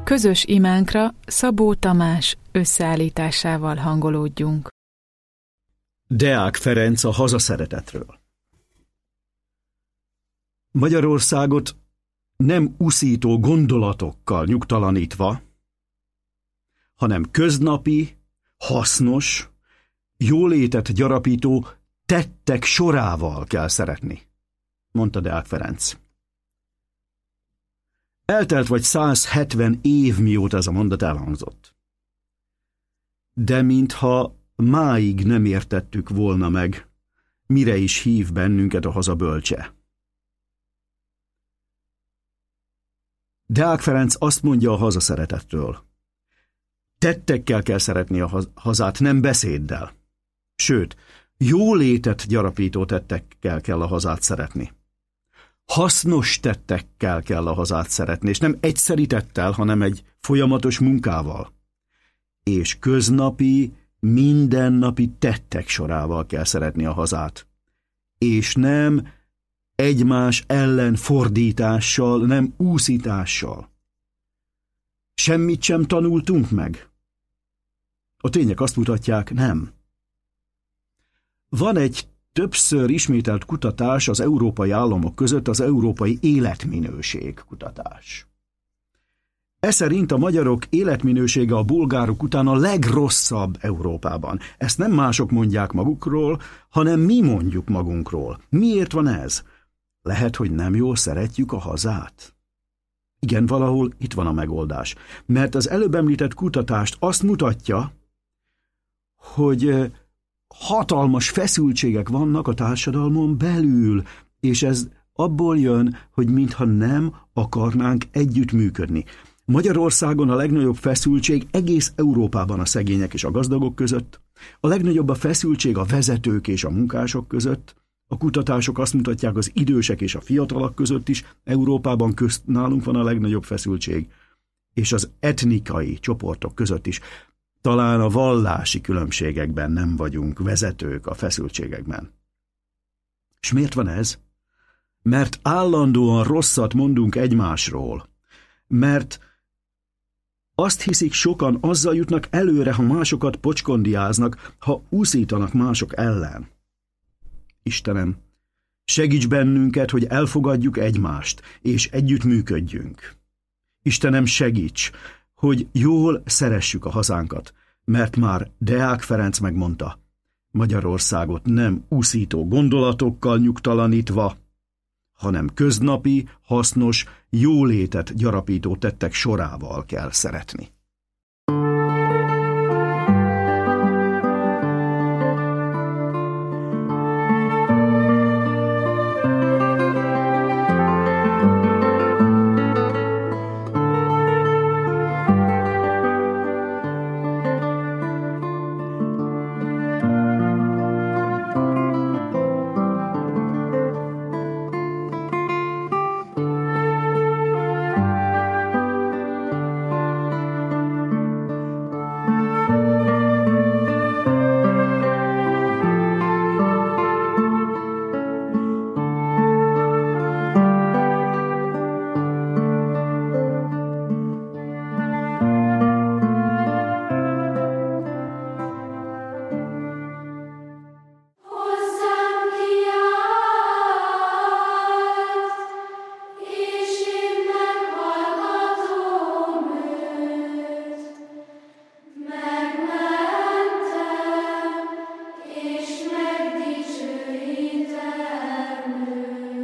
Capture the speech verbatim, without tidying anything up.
Közös imánkra Szabó Tamás összeállításával hangolódjunk. Deák Ferenc a hazaszeretetről. Magyarországot nem uszító gondolatokkal nyugtalanítva, hanem köznapi, hasznos, jólétet gyarapító tettek sorával kell szeretni, mondta Deák Ferenc. Eltelt vagy száz hetven év, mióta ez a mondat elhangzott. De mintha máig nem értettük volna meg, mire is hív bennünket a haza bölcse. Deák Ferenc azt mondja a hazaszeretetről. Tettekkel kell szeretni a hazát, nem beszéddel. Sőt, jólétet gyarapító tettekkel kell a hazát szeretni. Hasznos tettekkel kell a hazát szeretni, és nem egyszeri tettel, hanem egy folyamatos munkával. És köznapi, mindennapi tettek sorával kell szeretni a hazát. És nem egymás ellen fordítással, nem úszítással. Semmit sem tanultunk meg. A tények azt mutatják, nem. Van egy többször ismételt kutatás az európai államok között, az európai életminőség kutatás. E szerint a magyarok életminősége a bolgárok után a legrosszabb Európában. Ezt nem mások mondják magukról, hanem mi mondjuk magunkról. Miért van ez? Lehet, hogy nem jól szeretjük a hazát? Igen, valahol itt van a megoldás. Mert az előbb említett kutatást azt mutatja, hogy hatalmas feszültségek vannak a társadalmon belül, és ez abból jön, hogy mintha nem akarnánk együttműködni. Magyarországon a legnagyobb feszültség egész Európában a szegények és a gazdagok között, a legnagyobb a feszültség a vezetők és a munkások között, a kutatások azt mutatják, az idősek és a fiatalok között is, Európában közt nálunk van a legnagyobb feszültség, és az etnikai csoportok között is. Talán a vallási különbségekben nem vagyunk vezetők a feszültségekben. És miért van ez? Mert állandóan rosszat mondunk egymásról. Mert azt hiszik sokan, azzal jutnak előre, ha másokat pocskondiáznak, ha úszítanak mások ellen. Istenem, segíts bennünket, hogy elfogadjuk egymást, és együttműködjünk. Istenem, segíts, hogy jól szeressük a hazánkat, mert már Deák Ferenc megmondta, Magyarországot nem úszító gondolatokkal nyugtalanítva, hanem köznapi, hasznos, jólétet gyarapító tettek sorával kell szeretni.